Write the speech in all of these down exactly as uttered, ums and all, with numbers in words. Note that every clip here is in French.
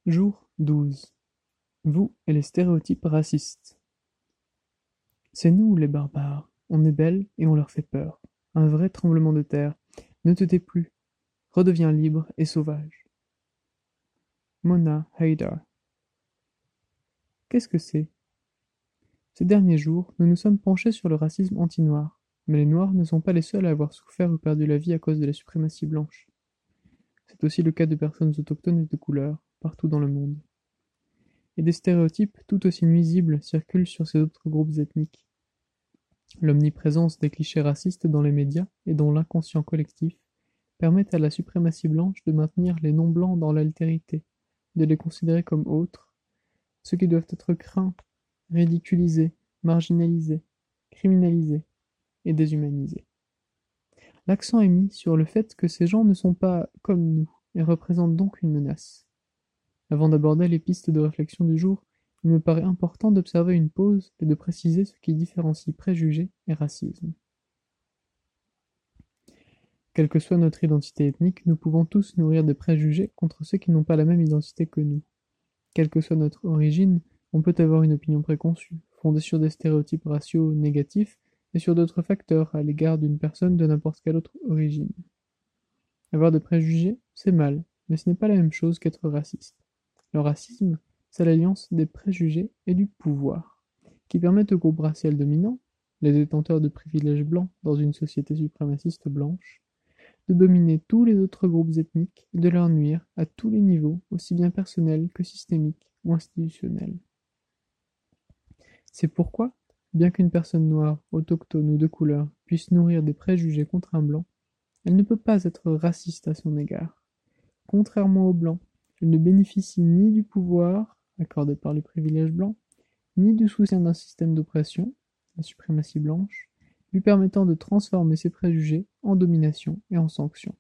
Jour douze. Vous et les stéréotypes racistes. C'est nous les barbares, on est belles et on leur fait peur. Un vrai tremblement de terre. Ne te tais plus, redeviens libre et sauvage. Mona Haydar. Qu'est-ce que c'est? Ces derniers jours, nous nous sommes penchés sur le racisme anti-noir. Mais les Noirs ne sont pas les seuls à avoir souffert ou perdu la vie à cause de la suprématie blanche. C'est aussi le cas de personnes autochtones et de couleur, partout dans le monde. Et des stéréotypes tout aussi nuisibles circulent sur ces autres groupes ethniques. L'omniprésence des clichés racistes dans les médias et dans l'inconscient collectif permettent à la suprématie blanche de maintenir les non-blancs dans l'altérité, de les considérer comme autres, ceux qui doivent être craints, ridiculisés, marginalisés, criminalisés et déshumanisés. L'accent est mis sur le fait que ces gens ne sont pas comme nous et représentent donc une menace. Avant d'aborder les pistes de réflexion du jour, il me paraît important d'observer une pause et de préciser ce qui différencie préjugés et racisme. Quelle que soit notre identité ethnique, nous pouvons tous nourrir des préjugés contre ceux qui n'ont pas la même identité que nous. Quelle que soit notre origine, on peut avoir une opinion préconçue, fondée sur des stéréotypes raciaux négatifs et sur d'autres facteurs à l'égard d'une personne de n'importe quelle autre origine. Avoir des préjugés, c'est mal, mais ce n'est pas la même chose qu'être raciste. Le racisme, c'est l'alliance des préjugés et du pouvoir, qui permettent aux groupes raciaux dominants, les détenteurs de privilèges blancs dans une société suprémaciste blanche, de dominer tous les autres groupes ethniques et de leur nuire à tous les niveaux, aussi bien personnels que systémiques ou institutionnels. C'est pourquoi, bien qu'une personne noire, autochtone ou de couleur puisse nourrir des préjugés contre un blanc, elle ne peut pas être raciste à son égard. Contrairement aux blancs, elle ne bénéficie ni du pouvoir accordé par les privilèges blancs, ni du soutien d'un système d'oppression, la suprématie blanche, lui permettant de transformer ses préjugés en domination et en sanction.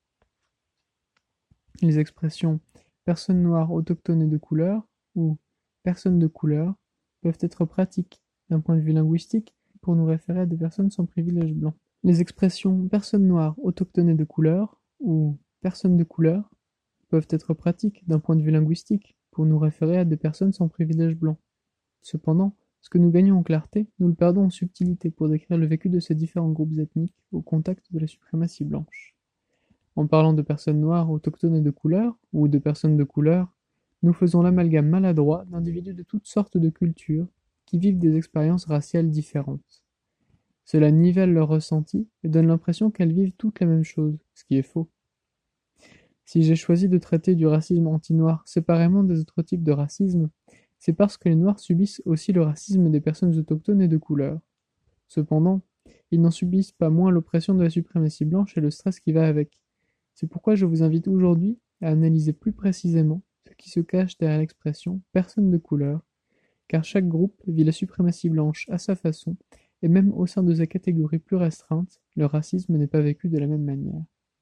Les expressions personne noire, autochtone et de couleur ou personne de couleur peuvent être pratiques d'un point de vue linguistique pour nous référer à des personnes sans privilège blanc. Les expressions personne noire, autochtone et de couleur ou personne de couleur peuvent être pratiques d'un point de vue linguistique pour nous référer à des personnes sans privilège blanc. Cependant, ce que nous gagnons en clarté, nous le perdons en subtilité pour décrire le vécu de ces différents groupes ethniques au contact de la suprématie blanche. En parlant de personnes noires, autochtones et de couleur, ou de personnes de couleur, nous faisons l'amalgame maladroit d'individus de toutes sortes de cultures qui vivent des expériences raciales différentes. Cela nivelle leurs ressentis et donne l'impression qu'elles vivent toutes la même chose, ce qui est faux. Si j'ai choisi de traiter du racisme anti-noir séparément des autres types de racisme, c'est parce que les Noirs subissent aussi le racisme des personnes autochtones et de couleur. Cependant, ils n'en subissent pas moins l'oppression de la suprématie blanche et le stress qui va avec. C'est pourquoi je vous invite aujourd'hui à analyser plus précisément ce qui se cache derrière l'expression « personne de couleur », car chaque groupe vit la suprématie blanche à sa façon, et même au sein de ces catégories plus restreintes, le racisme n'est pas vécu de la même manière.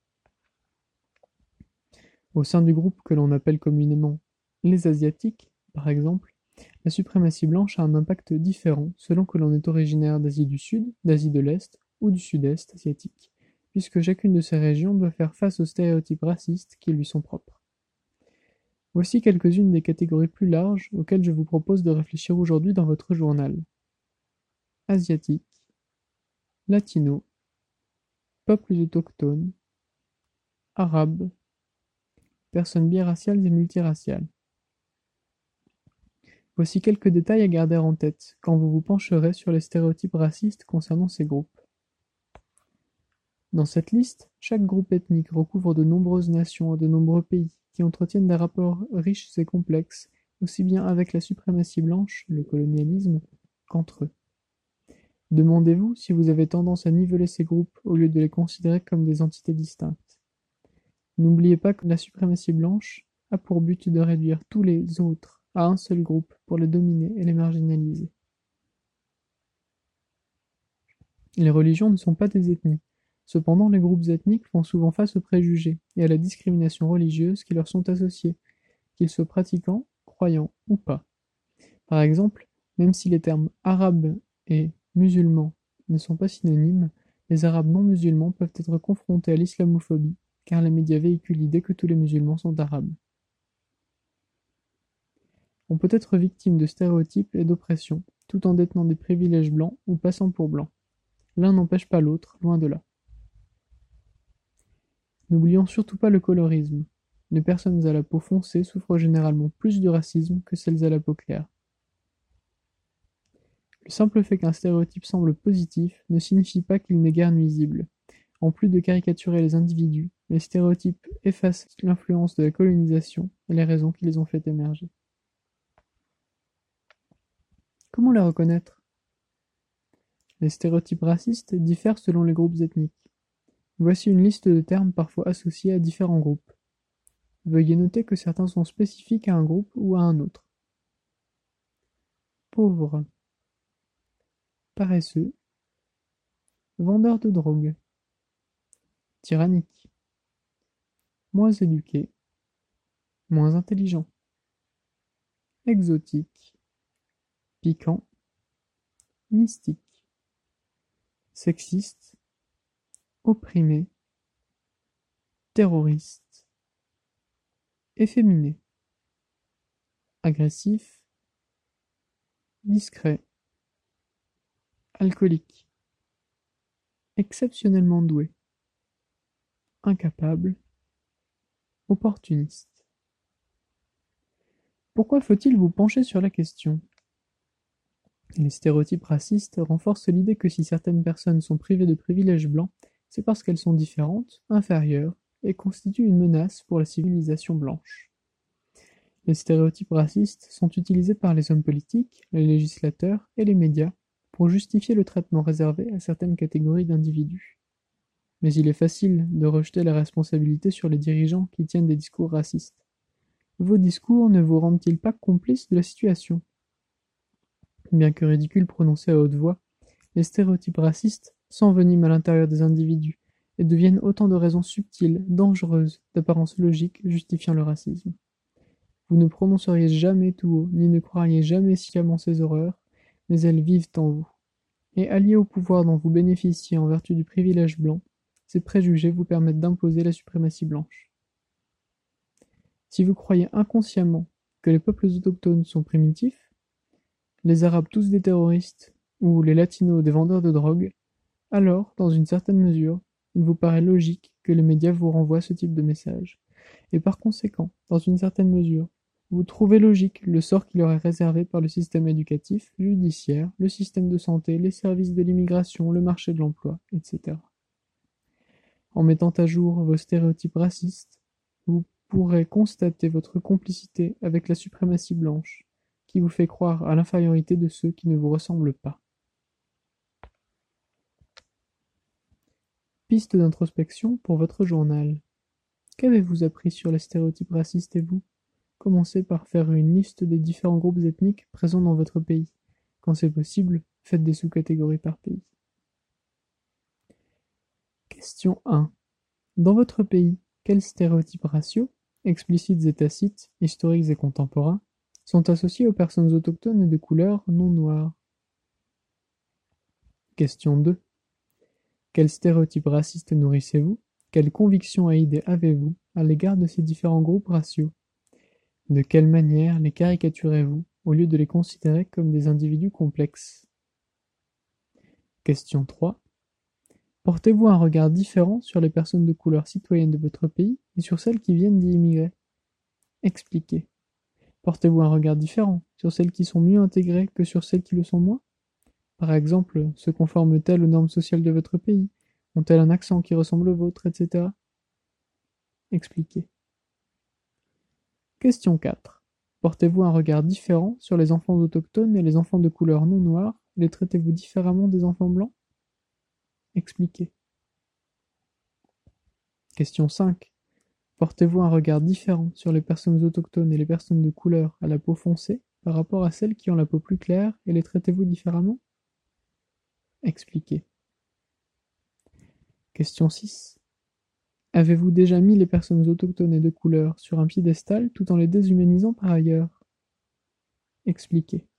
Au sein du groupe que l'on appelle communément les Asiatiques, par exemple, la suprématie blanche a un impact différent selon que l'on est originaire d'Asie du Sud, d'Asie de l'Est ou du Sud-Est asiatique, puisque chacune de ces régions doit faire face aux stéréotypes racistes qui lui sont propres. Voici quelques-unes des catégories plus larges auxquelles je vous propose de réfléchir aujourd'hui dans votre journal. Asiatique, latino, peuples autochtones, arabes, personnes biraciales et multiraciales. Voici quelques détails à garder en tête quand vous vous pencherez sur les stéréotypes racistes concernant ces groupes. Dans cette liste, chaque groupe ethnique recouvre de nombreuses nations et de nombreux pays qui entretiennent des rapports riches et complexes, aussi bien avec la suprématie blanche, le colonialisme, qu'entre eux. Demandez-vous si vous avez tendance à niveler ces groupes au lieu de les considérer comme des entités distinctes. N'oubliez pas que la suprématie blanche a pour but de réduire tous les autres à un seul groupe pour les dominer et les marginaliser. Les religions ne sont pas des ethnies. Cependant, les groupes ethniques font souvent face aux préjugés et à la discrimination religieuse qui leur sont associés, qu'ils soient pratiquants, croyants ou pas. Par exemple, même si les termes arabes et musulmans ne sont pas synonymes, les arabes non musulmans peuvent être confrontés à l'islamophobie, car les médias véhiculent l'idée que tous les musulmans sont arabes. On peut être victime de stéréotypes et d'oppression, tout en détenant des privilèges blancs ou passant pour blanc. L'un n'empêche pas l'autre, loin de là. N'oublions surtout pas le colorisme. Les personnes à la peau foncée souffrent généralement plus du racisme que celles à la peau claire. Le simple fait qu'un stéréotype semble positif ne signifie pas qu'il n'est guère nuisible. En plus de caricaturer les individus, les stéréotypes effacent l'influence de la colonisation et les raisons qui les ont fait émerger. Comment les reconnaître? Les stéréotypes racistes diffèrent selon les groupes ethniques. Voici une liste de termes parfois associés à différents groupes. Veuillez noter que certains sont spécifiques à un groupe ou à un autre. Pauvre, paresseux, vendeur de drogue, tyrannique, moins éduqué, moins intelligent, exotique, piquant, mystique, sexiste, opprimé, terroriste, efféminé, agressif, discret, alcoolique, exceptionnellement doué, incapable, opportuniste. Pourquoi faut-il vous pencher sur la question? Les stéréotypes racistes renforcent l'idée que si certaines personnes sont privées de privilèges blancs, c'est parce qu'elles sont différentes, inférieures, et constituent une menace pour la civilisation blanche. Les stéréotypes racistes sont utilisés par les hommes politiques, les législateurs et les médias pour justifier le traitement réservé à certaines catégories d'individus. Mais il est facile de rejeter la responsabilité sur les dirigeants qui tiennent des discours racistes. Vos discours ne vous rendent-ils pas complices de la situation? Bien que ridicules prononcés à haute voix, les stéréotypes racistes s'enveniment à l'intérieur des individus et deviennent autant de raisons subtiles, dangereuses, d'apparence logique, justifiant le racisme. Vous ne prononceriez jamais tout haut, ni ne croiriez jamais sciemment ces horreurs, mais elles vivent en vous. Et alliés au pouvoir dont vous bénéficiez en vertu du privilège blanc, ces préjugés vous permettent d'imposer la suprématie blanche. Si vous croyez inconsciemment que les peuples autochtones sont primitifs, les Arabes tous des terroristes, ou les Latinos des vendeurs de drogue, alors, dans une certaine mesure, il vous paraît logique que les médias vous renvoient ce type de message. Et par conséquent, dans une certaine mesure, vous trouvez logique le sort qui leur est réservé par le système éducatif, judiciaire, le système de santé, les services de l'immigration, le marché de l'emploi, et cetera. En mettant à jour vos stéréotypes racistes, vous pourrez constater votre complicité avec la suprématie blanche, qui vous fait croire à l'infériorité de ceux qui ne vous ressemblent pas. Piste d'introspection pour votre journal. Qu'avez-vous appris sur les stéréotypes racistes et vous? Commencez par faire une liste des différents groupes ethniques présents dans votre pays. Quand c'est possible, faites des sous-catégories par pays. Question un. Dans votre pays, quels stéréotypes raciaux, explicites et tacites, historiques et contemporains, sont associés aux personnes autochtones et de couleur non noire? Question deux. Quels stéréotypes racistes nourrissez-vous? Quelles convictions et idées avez-vous à l'égard de ces différents groupes raciaux? De quelle manière les caricaturez-vous au lieu de les considérer comme des individus complexes? Question trois. Portez-vous un regard différent sur les personnes de couleur citoyennes de votre pays et sur celles qui viennent d'y immigrer? Expliquez. Portez-vous un regard différent sur celles qui sont mieux intégrées que sur celles qui le sont moins? Par exemple, se conforment-elles aux normes sociales de votre pays? Ont-elles un accent qui ressemble au vôtre, et cetera? Expliquez. Question quatre. Portez-vous un regard différent sur les enfants autochtones et les enfants de couleur non noire? Les traitez-vous différemment des enfants blancs? Expliquez. Question cinq. Portez-vous un regard différent sur les personnes autochtones et les personnes de couleur à la peau foncée par rapport à celles qui ont la peau plus claire et les traitez-vous différemment? Expliquez. Question six. Avez-vous déjà mis les personnes autochtones et de couleur sur un piédestal tout en les déshumanisant par ailleurs? Expliquez.